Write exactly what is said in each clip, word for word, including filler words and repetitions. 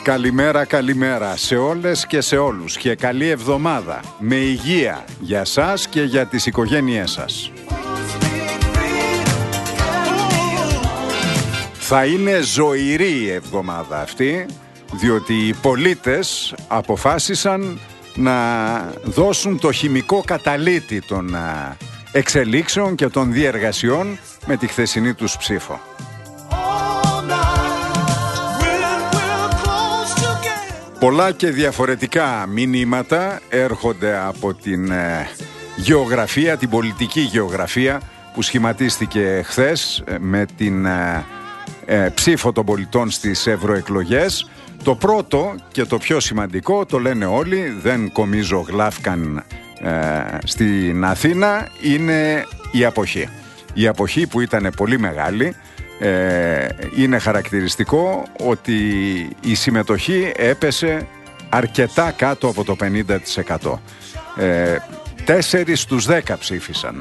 Καλημέρα, καλημέρα σε όλες και σε όλους και καλή εβδομάδα με υγεία για σας και για τις οικογένειές σας. Θα είναι ζωηρή η εβδομάδα αυτή, διότι οι πολίτες αποφάσισαν να δώσουν το χημικό καταλύτη των εξελίξεων και των διεργασιών με τη χθεσινή τους ψήφο. Πολλά και διαφορετικά μηνύματα έρχονται από την ε, γεωγραφία, την πολιτική γεωγραφία που σχηματίστηκε χθες με την ε, ε, ψήφο των πολιτών στις ευρωεκλογές. Το πρώτο και το πιο σημαντικό, το λένε όλοι, δεν κομίζω γλάφκαν ε, στην Αθήνα, είναι η αποχή. Η αποχή που ήταν πολύ μεγάλη. Ε, είναι χαρακτηριστικό ότι η συμμετοχή έπεσε αρκετά κάτω από το πενήντα τοις εκατό. Ε, τέσσερις στους δέκα ψήφισαν.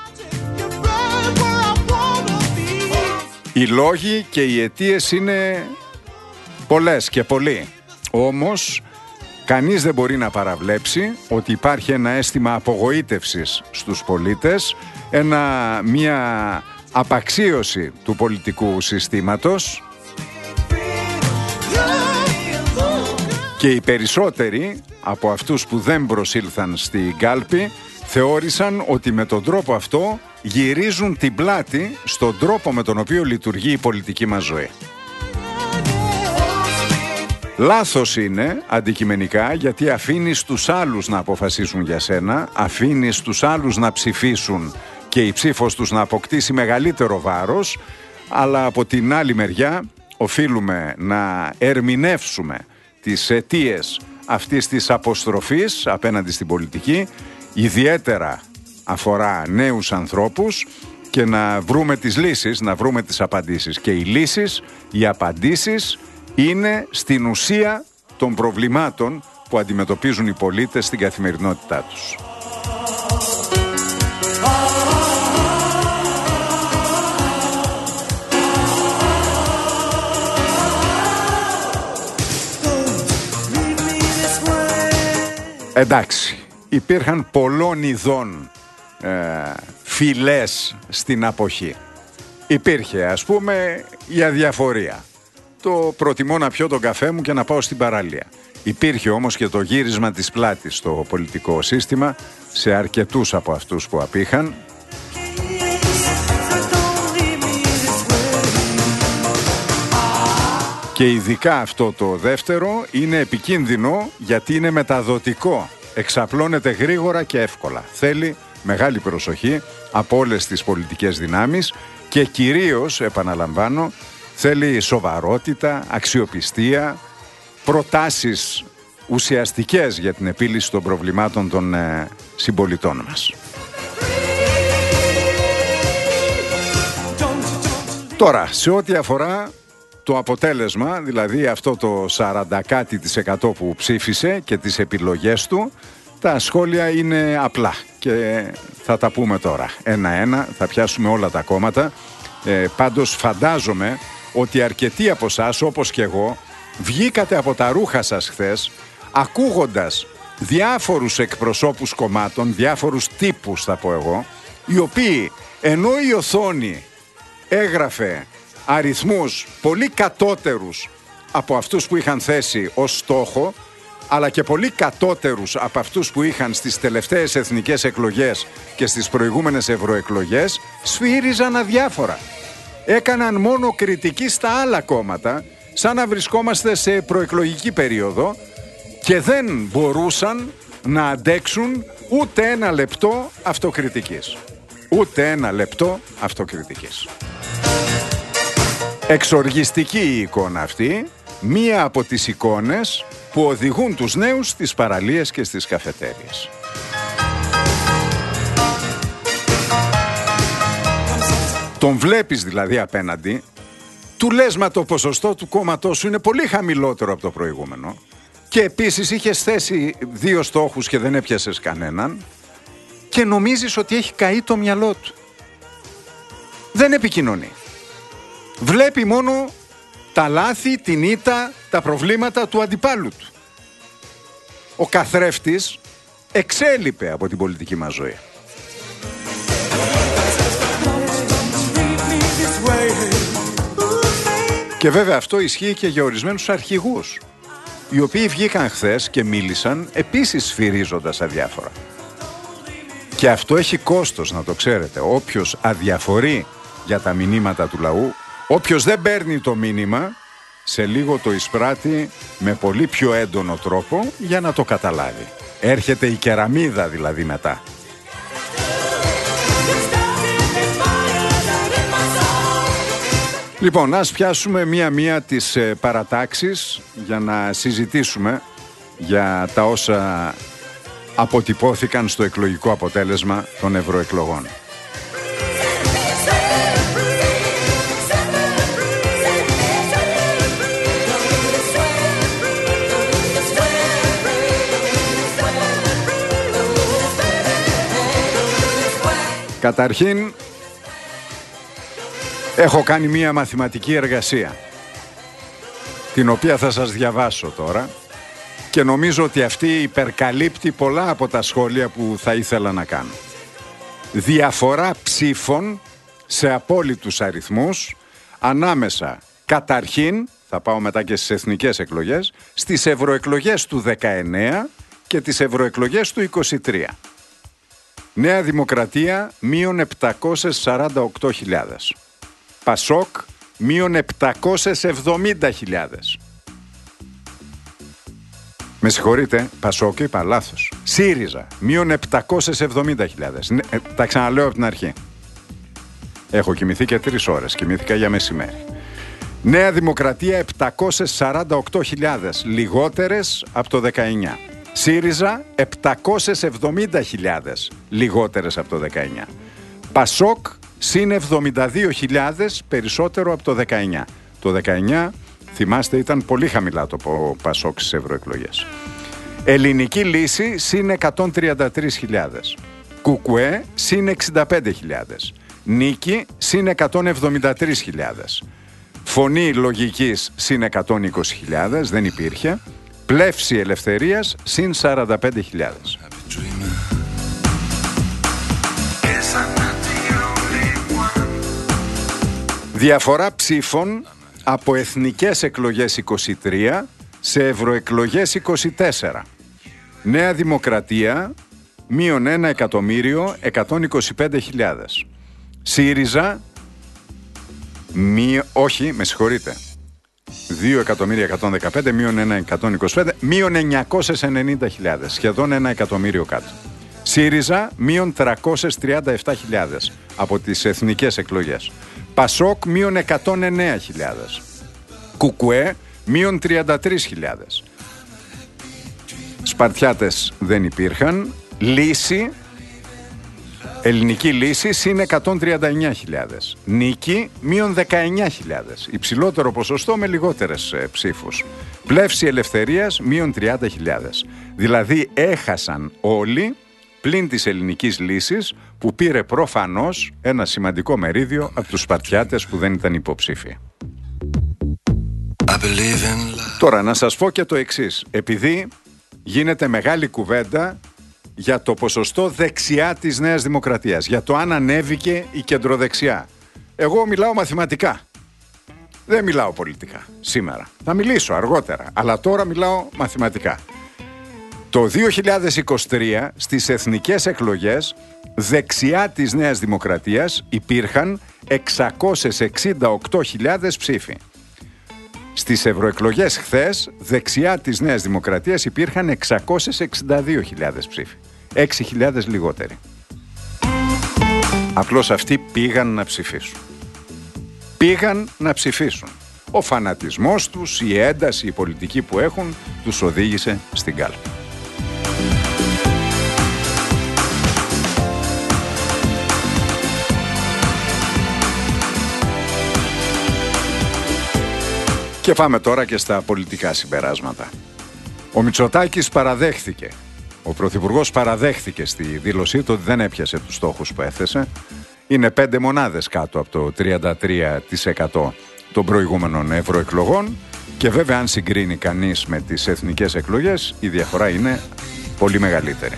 Οι λόγοι και οι αιτίες είναι πολλές και πολλοί. Όμως κανείς δεν μπορεί να παραβλέψει ότι υπάρχει ένα αίσθημα απογοήτευσης στους πολίτες, ένα, μια απαξίωση του πολιτικού συστήματος και οι περισσότεροι από αυτούς που δεν προσήλθαν στην κάλπη θεώρησαν ότι με τον τρόπο αυτό γυρίζουν την πλάτη στον τρόπο με τον οποίο λειτουργεί η πολιτική μας ζωή. Λάθος είναι αντικειμενικά, γιατί αφήνεις τους άλλους να αποφασίσουν για σένα, αφήνεις τους άλλους να ψηφίσουν και η ψήφος τους να αποκτήσει μεγαλύτερο βάρος, αλλά από την άλλη μεριά οφείλουμε να ερμηνεύσουμε τις αιτίες αυτής της αποστροφής απέναντι στην πολιτική, ιδιαίτερα αφορά νέους ανθρώπους, και να βρούμε τις λύσεις, να βρούμε τις απαντήσεις. Και οι λύσεις, οι απαντήσεις είναι στην ουσία των προβλημάτων που αντιμετωπίζουν οι πολίτες στην καθημερινότητά τους. Εντάξει, υπήρχαν πολλών ειδών ε, φυλές στην αποχή. Υπήρχε, ας πούμε, η αδιαφορία. Το προτιμώ να πιω τον καφέ μου και να πάω στην παραλία. Υπήρχε όμως και το γύρισμα της πλάτης στο πολιτικό σύστημα σε αρκετούς από αυτούς που απήχαν. Και ειδικά αυτό το δεύτερο είναι επικίνδυνο, γιατί είναι μεταδοτικό. Εξαπλώνεται γρήγορα και εύκολα. Θέλει μεγάλη προσοχή από όλες τις πολιτικές δυνάμεις και κυρίως, επαναλαμβάνω, θέλει σοβαρότητα, αξιοπιστία, προτάσεις ουσιαστικές για την επίλυση των προβλημάτων των ε, συμπολιτών μας. Τώρα, σε ό,τι αφορά το αποτέλεσμα, δηλαδή αυτό το σαράντα κάτι της εκατό που ψήφισε και τις επιλογές του, τα σχόλια είναι απλά και θα τα πούμε τώρα. Ένα-ένα, θα πιάσουμε όλα τα κόμματα. Ε, πάντως φαντάζομαι ότι αρκετοί από εσάς, όπως και εγώ, βγήκατε από τα ρούχα σας χθες, ακούγοντας διάφορους εκπροσώπους κομμάτων, διάφορους τύπους θα πω εγώ, οι οποίοι ενώ η οθόνη έγραφε αριθμούς πολύ κατώτερους από αυτούς που είχαν θέσει ως στόχο, αλλά και πολύ κατώτερους από αυτούς που είχαν στις τελευταίες εθνικές εκλογές και στις προηγούμενες ευρωεκλογές, σφύριζαν αδιάφορα. Έκαναν μόνο κριτική στα άλλα κόμματα, σαν να βρισκόμαστε σε προεκλογική περίοδο, και δεν μπορούσαν να αντέξουν ούτε ένα λεπτό αυτοκριτικής. Ούτε ένα λεπτό αυτοκριτικής. Εξοργιστική η εικόνα αυτή, μία από τις εικόνες που οδηγούν τους νέους στις παραλίες και στις καφετέριες. Τον βλέπεις δηλαδή απέναντι, του λες, μα το ποσοστό του κόμματός σου είναι πολύ χαμηλότερο από το προηγούμενο, και επίσης είχες θέσει δύο στόχους και δεν έπιασες κανέναν, και νομίζεις ότι έχει καεί το μυαλό του. Δεν επικοινωνεί. Βλέπει μόνο τα λάθη, την ήττα, τα προβλήματα του αντιπάλου του. Ο καθρέφτης εξέλιπε από την πολιτική μας ζωή. Και βέβαια αυτό ισχύει και για ορισμένους αρχηγούς, οι οποίοι βγήκαν χθες και μίλησαν επίσης σφυρίζοντας αδιάφορα. Και αυτό έχει κόστος, να το ξέρετε. Όποιος αδιαφορεί για τα μηνύματα του λαού, όποιος δεν παίρνει το μήνυμα, σε λίγο το εισπράττει με πολύ πιο έντονο τρόπο για να το καταλάβει. Έρχεται η κεραμίδα δηλαδή μετά. Λοιπόν, ας πιάσουμε μία-μία τις ε, παρατάξεις για να συζητήσουμε για τα όσα αποτυπώθηκαν στο εκλογικό αποτέλεσμα των ευρωεκλογών. Καταρχήν, έχω κάνει μία μαθηματική εργασία, την οποία θα σας διαβάσω τώρα και νομίζω ότι αυτή υπερκαλύπτει πολλά από τα σχόλια που θα ήθελα να κάνω. Διαφορά ψήφων σε απόλυτους αριθμούς ανάμεσα, καταρχήν, θα πάω μετά και στις εθνικές εκλογές, στις ευρωεκλογές του δεκαεννέα και τις ευρωεκλογές του είκοσι τρία. Νέα Δημοκρατία μείον επτακόσιες σαράντα οκτώ χιλιάδες. Πασόκ μείον επτακόσιες εβδομήντα χιλιάδες. Με συγχωρείτε, Πασόκ είπα λάθος. ΣΥΡΙΖΑ μείον επτακόσιες εβδομήντα χιλιάδες. Ναι, ε, τα ξαναλέω από την αρχή. Έχω κοιμηθεί και τρεις ώρες, κοιμήθηκα για μεσημέρι. Νέα Δημοκρατία επτακόσιες σαράντα οκτώ χιλιάδες, λιγότερες από το δεκαεννέα. ΣΥΡΙΖΑ επτακόσιες εβδομήντα χιλιάδες, λιγότερες από το δεκαεννέα. Πασόκ συν εβδομήντα δύο χιλιάδες, περισσότερο από το δεκαεννέα. Το δεκαεννέα, θυμάστε, ήταν πολύ χαμηλά το Πασόκ στις ευρωεκλογές. Ελληνική Λύση συν εκατόν τριάντα τρεις χιλιάδες. Κουκουέ συν εξήντα πέντε χιλιάδες. Νίκη συν εκατόν εβδομήντα τρεις χιλιάδες. Φωνή Λογικής συν εκατόν είκοσι χιλιάδες, δεν υπήρχε. Πλεύση Ελευθερίας συν σαράντα πέντε χιλιάδες. Διαφορά ψήφων από εθνικές εκλογές είκοσι τρία σε ευρωεκλογές είκοσι τέσσερα. Νέα Δημοκρατία μείον ένα εκατομμύριο εκατόν είκοσι πέντε χιλιάδες. ΣΥΡΙΖΑ μη, όχι, με συγχωρείτε, δύο εκατομμύρια εκατόν δεκαπέντε μείον ένα εκατόν είκοσι πέντε, μείον εννιακόσιες ενενήντα χιλιάδες, σχεδόν ένα εκατομμύριο κάτω. ΣΥΡΙΖΑ μείον τριακόσιες τριάντα επτά χιλιάδες από τις εθνικές εκλογές. Πασόκ μείον εκατόν εννέα χιλιάδες. Κουκουέ μείον τριάντα τρεις χιλιάδες. Σπαρτιάτες δεν υπήρχαν. Λύση, Ελληνική Λύση συν εκατόν τριάντα εννέα χιλιάδες. Νίκη μείον δεκαεννέα χιλιάδες. Υψηλότερο ποσοστό με λιγότερες ε, ψήφους. Πλεύση Ελευθερίας μείον τριάντα χιλιάδες. Δηλαδή έχασαν όλοι πλην της Ελληνικής Λύσης, που πήρε προφανώς ένα σημαντικό μερίδιο από τους Σπαρτιάτες που δεν ήταν υποψήφοι. Τώρα να σας πω και το εξής. Επειδή γίνεται μεγάλη κουβέντα για το ποσοστό δεξιά της Νέας Δημοκρατίας, για το αν ανέβηκε η κεντροδεξιά. Εγώ μιλάω μαθηματικά. Δεν μιλάω πολιτικά σήμερα. Θα μιλήσω αργότερα, αλλά τώρα μιλάω μαθηματικά. Το δύο χιλιάδες είκοσι τρία στις εθνικές εκλογές δεξιά της Νέας Δημοκρατίας υπήρχαν εξακόσιες εξήντα οκτώ χιλιάδες ψήφοι. Στις ευρωεκλογές χθες δεξιά της Νέας Δημοκρατίας υπήρχαν εξακόσιες εξήντα δύο χιλιάδες ψήφοι. έξι χιλιάδες λιγότεροι. Απλώς αυτοί πήγαν να ψηφίσουν. Πήγαν να ψηφίσουν. Ο φανατισμός τους, η ένταση, η πολιτική που έχουν τους οδήγησε στην κάλπη. Και πάμε τώρα και στα πολιτικά συμπεράσματα. Ο Μητσοτάκης παραδέχθηκε, ο Πρωθυπουργός παραδέχθηκε στη δήλωσή του ότι δεν έπιασε τους στόχους που έθεσε. Είναι πέντε μονάδες κάτω από το τριάντα τρία τοις εκατό των προηγούμενων ευρωεκλογών και βέβαια αν συγκρίνει κανείς με τις εθνικές εκλογές η διαφορά είναι πολύ μεγαλύτερη.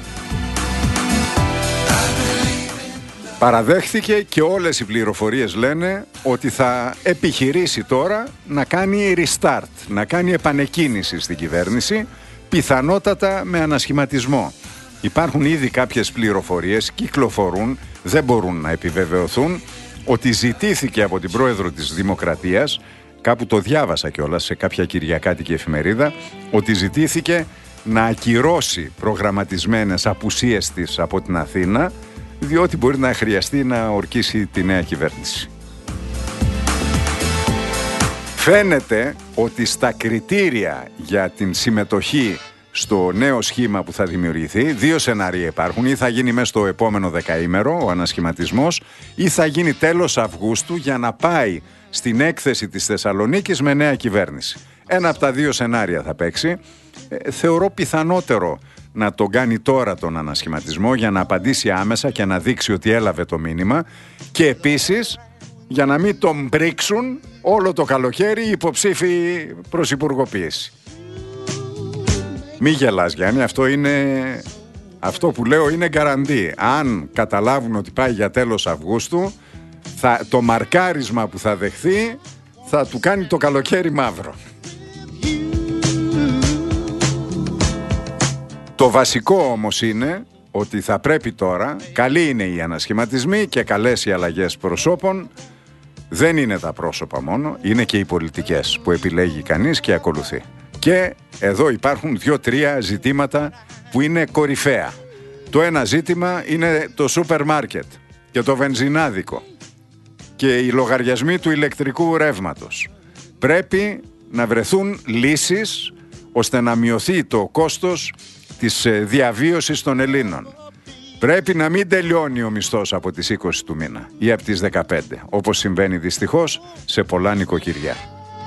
Παραδέχθηκε και όλες οι πληροφορίες λένε ότι θα επιχειρήσει τώρα να κάνει restart, να κάνει επανεκκίνηση στην κυβέρνηση, πιθανότατα με ανασχηματισμό. Υπάρχουν ήδη κάποιες πληροφορίες, κυκλοφορούν, δεν μπορούν να επιβεβαιωθούν, ότι ζητήθηκε από την πρόεδρο της Δημοκρατίας, κάπου το διάβασα κιόλας σε κάποια κυριακάτικη εφημερίδα, ότι ζητήθηκε να ακυρώσει προγραμματισμένες απουσίες της από την Αθήνα, διότι μπορεί να χρειαστεί να ορκίσει τη νέα κυβέρνηση. Φαίνεται ότι στα κριτήρια για την συμμετοχή στο νέο σχήμα που θα δημιουργηθεί, δύο σενάρια υπάρχουν. Ή θα γίνει μέσα στο επόμενο δεκαήμερο ο ανασχηματισμός, ή θα γίνει τέλος Αυγούστου για να πάει στην έκθεση της Θεσσαλονίκης με νέα κυβέρνηση. Ένα από τα δύο σενάρια θα παίξει. Ε, θεωρώ πιθανότερο να τον κάνει τώρα τον ανασχηματισμό για να απαντήσει άμεσα και να δείξει ότι έλαβε το μήνυμα και επίσης για να μην τον πρίξουν όλο το καλοκαίρι υποψήφοι προς υπουργοποίηση. Μη γελάς Γιάννη, αυτό είναι, αυτό που λέω είναι γκαραντί. Αν καταλάβουν ότι πάει για τέλος Αυγούστου, θα, το μαρκάρισμα που θα δεχθεί θα του κάνει το καλοκαίρι μαύρο. Το βασικό όμως είναι ότι θα πρέπει τώρα, καλοί είναι οι ανασχηματισμοί και καλές οι αλλαγές προσώπων, δεν είναι τα πρόσωπα μόνο, είναι και οι πολιτικές που επιλέγει κανείς και ακολουθεί. Και εδώ υπάρχουν δύο-τρία ζητήματα που είναι κορυφαία. Το ένα ζήτημα είναι το σούπερ μάρκετ και το βενζινάδικο και οι λογαριασμοί του ηλεκτρικού ρεύματος. Πρέπει να βρεθούν λύσεις ώστε να μειωθεί το κόστος της διαβίωσης των Ελλήνων. Πρέπει να μην τελειώνει ο μισθός από τις είκοσι του μήνα ή από τις δεκαπέντε, όπως συμβαίνει δυστυχώς σε πολλά νοικοκυριά.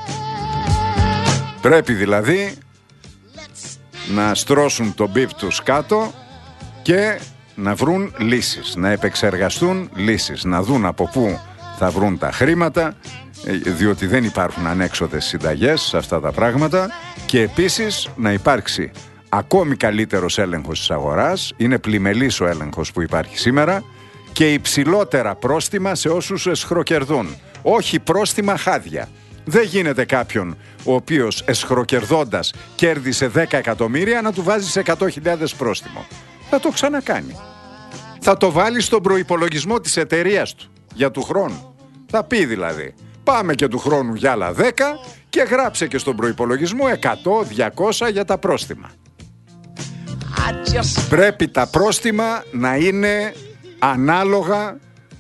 Πρέπει δηλαδή να στρώσουν τον μπιπ τους κάτω και να βρουν λύσεις, να επεξεργαστούν λύσεις, να δουν από πού θα βρουν τα χρήματα, διότι δεν υπάρχουν ανέξοδες συνταγές σε αυτά τα πράγματα, και επίσης να υπάρξει ακόμη καλύτερος έλεγχος της αγοράς, είναι πλημελής ο έλεγχος που υπάρχει σήμερα, και υψηλότερα πρόστιμα σε όσους εσχροκερδούν. Όχι πρόστιμα χάδια. Δεν γίνεται κάποιον ο οποίος εσχροκερδώντας κέρδισε δέκα εκατομμύρια να του βάζεις εκατό χιλιάδες πρόστιμο. Θα το ξανακάνει. Θα το βάλει στον προϋπολογισμό της εταιρείας του για του χρόνου. Θα πει δηλαδή, πάμε και του χρόνου για άλλα δέκα και γράψε και στον προϋπολογισμό εκατό διακόσια για τα πρόστιμα. Just... Πρέπει τα πρόστιμα να είναι ανάλογα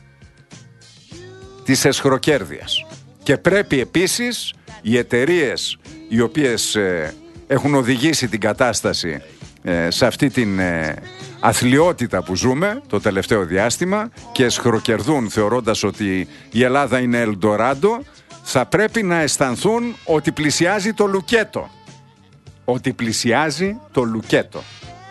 της εσχροκέρδειας. Και πρέπει επίσης οι εταιρείες οι οποίες ε, έχουν οδηγήσει την κατάσταση ε, σε αυτή την ε, αθλιότητα που ζούμε το τελευταίο διάστημα και εσχροκερδούν θεωρώντας ότι η Ελλάδα είναι Ελντοράντο, θα πρέπει να αισθανθούν ότι πλησιάζει το λουκέτο. Ότι πλησιάζει το λουκέτο.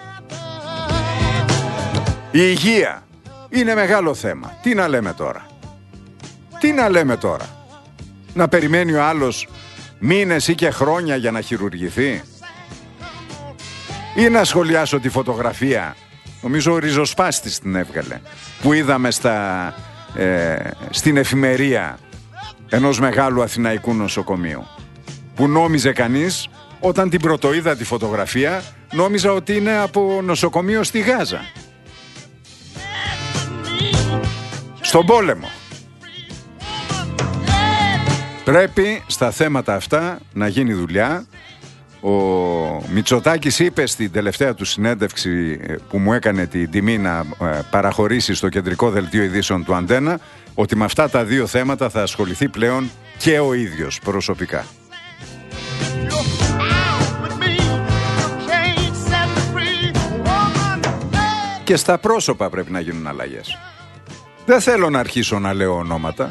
Η υγεία είναι μεγάλο θέμα. Τι να λέμε τώρα. Τι να λέμε τώρα. Να περιμένει ο άλλος μήνες ή και χρόνια για να χειρουργηθεί. Ή να σχολιάσω τη φωτογραφία, νομίζω ο Ριζοσπάστης την έβγαλε, που είδαμε στα, ε, στην εφημερία ενός μεγάλου αθηναϊκού νοσοκομείου, που νόμιζε κανείς, όταν την πρωτοείδα τη φωτογραφία, νόμιζα ότι είναι από νοσοκομείο στη Γάζα. Στον πόλεμο. Πρέπει στα θέματα αυτά να γίνει δουλειά. Ο Μητσοτάκης είπε στην τελευταία του συνέντευξη που μου έκανε την τιμή να παραχωρήσει στο κεντρικό δελτίο ειδήσεων του Αντένα, ότι με αυτά τα δύο θέματα θα ασχοληθεί πλέον και ο ίδιος προσωπικά. Και στα πρόσωπα πρέπει να γίνουν αλλαγές. Δεν θέλω να αρχίσω να λέω ονόματα,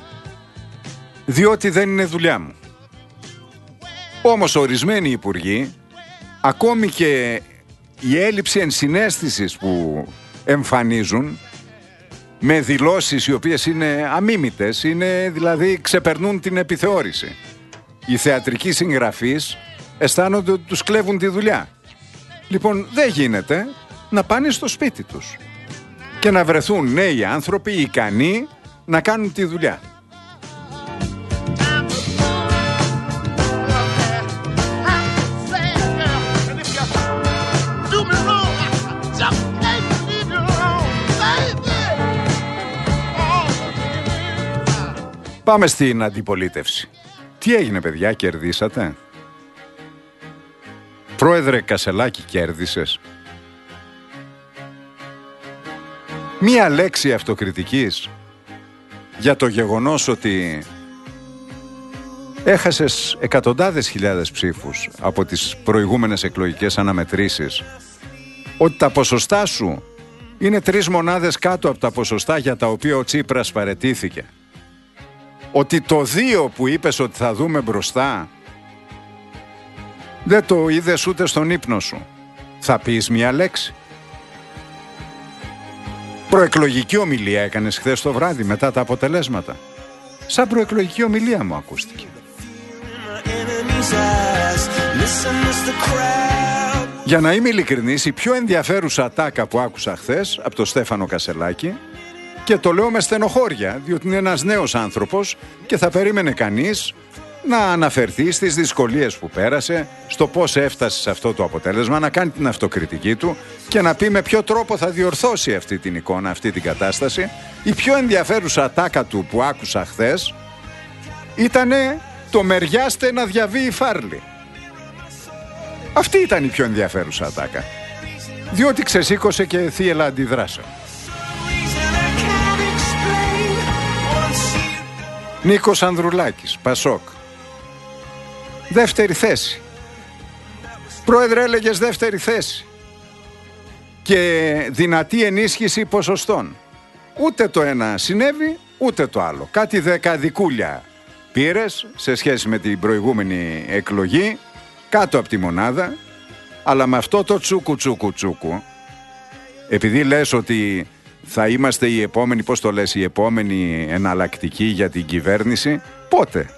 διότι δεν είναι δουλειά μου. Όμως ορισμένοι υπουργοί, ακόμη και η έλλειψη ενσυναίσθησης που εμφανίζουν, με δηλώσεις οι οποίες είναι αμίμητες, είναι δηλαδή ξεπερνούν την επιθεώρηση. Οι θεατρικοί συγγραφείς αισθάνονται ότι τους κλέβουν τη δουλειά. Λοιπόν, δεν γίνεται να πάνε στο σπίτι τους και να βρεθούν νέοι άνθρωποι ικανοί να κάνουν τη δουλειά. Πάμε στην αντιπολίτευση. Τι έγινε, παιδιά, κερδίσατε? Πρόεδρε Κασελάκη, κέρδισες? Μία λέξη αυτοκριτικής για το γεγονός ότι έχασες εκατοντάδες χιλιάδες ψήφους από τις προηγούμενες εκλογικές αναμετρήσεις, ότι τα ποσοστά σου είναι τρεις μονάδες κάτω από τα ποσοστά για τα οποία ο Τσίπρας παραιτήθηκε, ότι το δύο που είπες ότι θα δούμε μπροστά δεν το είδες ούτε στον ύπνο σου. Θα πεις μία λέξη? Προεκλογική ομιλία έκανες χθες το βράδυ μετά τα αποτελέσματα? Σαν προεκλογική ομιλία μου ακούστηκε. Για να είμαι ειλικρινής, η πιο ενδιαφέρουσα ατάκα που άκουσα χθες από τον Στέφανο Κασελάκη, και το λέω με στενοχώρια, διότι είναι ένας νέος άνθρωπος και θα περίμενε κανείς να αναφερθεί στις δυσκολίες που πέρασε, στο πώς έφτασε σε αυτό το αποτέλεσμα, να κάνει την αυτοκριτική του και να πει με ποιο τρόπο θα διορθώσει αυτή την εικόνα, αυτή την κατάσταση. Η πιο ενδιαφέρουσα ατάκα του που άκουσα χθες ήτανε το «μεριάστε να διαβεί η φάρλη». Αυτή ήταν η πιο ενδιαφέρουσα ατάκα, διότι ξεσήκωσε και θύελλα αντιδράσεων. Νίκος Ανδρουλάκης, Πασόκ. Δεύτερη θέση. Πρόεδρε, έλεγες δεύτερη θέση και δυνατή ενίσχυση ποσοστών. Ούτε το ένα συνέβη, ούτε το άλλο. Κάτι δεκαδικούλια πήρες σε σχέση με την προηγούμενη εκλογή, κάτω από τη μονάδα, αλλά με αυτό το τσούκου τσούκου τσούκου, επειδή λες ότι θα είμαστε οι επόμενοι, πώς το λες, οι επόμενοι εναλλακτικοί για την κυβέρνηση, πότε?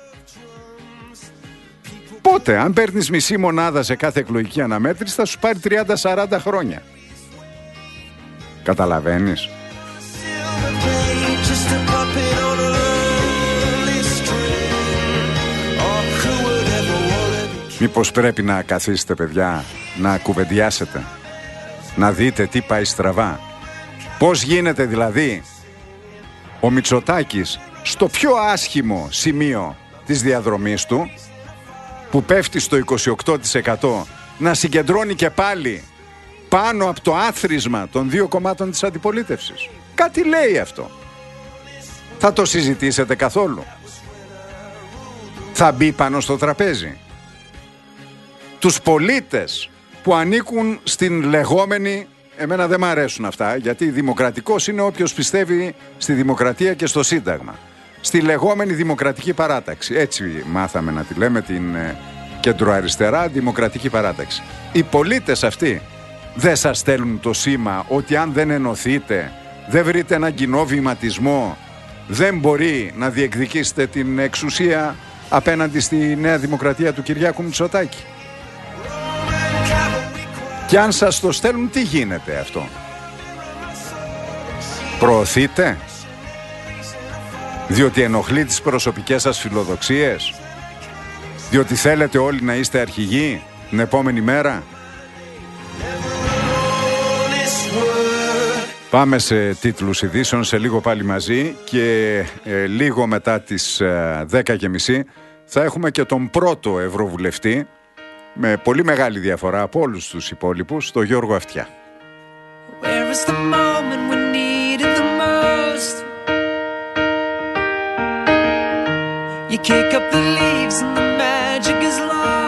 Πότε? Αν παίρνεις μισή μονάδα σε κάθε εκλογική αναμέτρηση θα σου πάρει τριάντα σαράντα χρόνια. Καταλαβαίνεις? Μήπως πρέπει να καθίσετε, παιδιά, να κουβεντιάσετε, να δείτε τι πάει στραβά? Πώς γίνεται δηλαδή ο Μητσοτάκης στο πιο άσχημο σημείο της διαδρομής του, που πέφτει στο είκοσι οκτώ τοις εκατό, να συγκεντρώνει και πάλι πάνω από το άθροισμα των δύο κομμάτων της αντιπολίτευσης? Κάτι λέει αυτό. Θα το συζητήσετε καθόλου? Θα μπει πάνω στο τραπέζι? Τους πολίτες που ανήκουν στην λεγόμενη, εμένα δεν μ' αρέσουν αυτά, γιατί δημοκρατικός είναι όποιος πιστεύει στη δημοκρατία και στο Σύνταγμα, στη λεγόμενη Δημοκρατική Παράταξη. Έτσι μάθαμε να τη λέμε, την ε, κεντροαριστερά Δημοκρατική Παράταξη. Οι πολίτες αυτοί δεν σας στέλνουν το σήμα ότι αν δεν ενωθείτε, δεν βρείτε έναν κοινό βηματισμό, δεν μπορεί να διεκδικήσετε την εξουσία απέναντι στη Νέα Δημοκρατία του Κυριάκου Μητσοτάκη? Και αν σας το στέλνουν, τι γίνεται αυτό? Προωθείτε? Διότι ενοχλεί τις προσωπικές σας φιλοδοξίες? Διότι θέλετε όλοι να είστε αρχηγοί την επόμενη μέρα? Πάμε σε τίτλους ειδήσεων σε λίγο πάλι μαζί, και ε, λίγο μετά τις ε, δέκα και μισή θα έχουμε και τον πρώτο ευρωβουλευτή, με πολύ μεγάλη διαφορά από όλους τους υπόλοιπους, τον Γιώργο Αυτιά. You kick up the leaves and the magic is lost.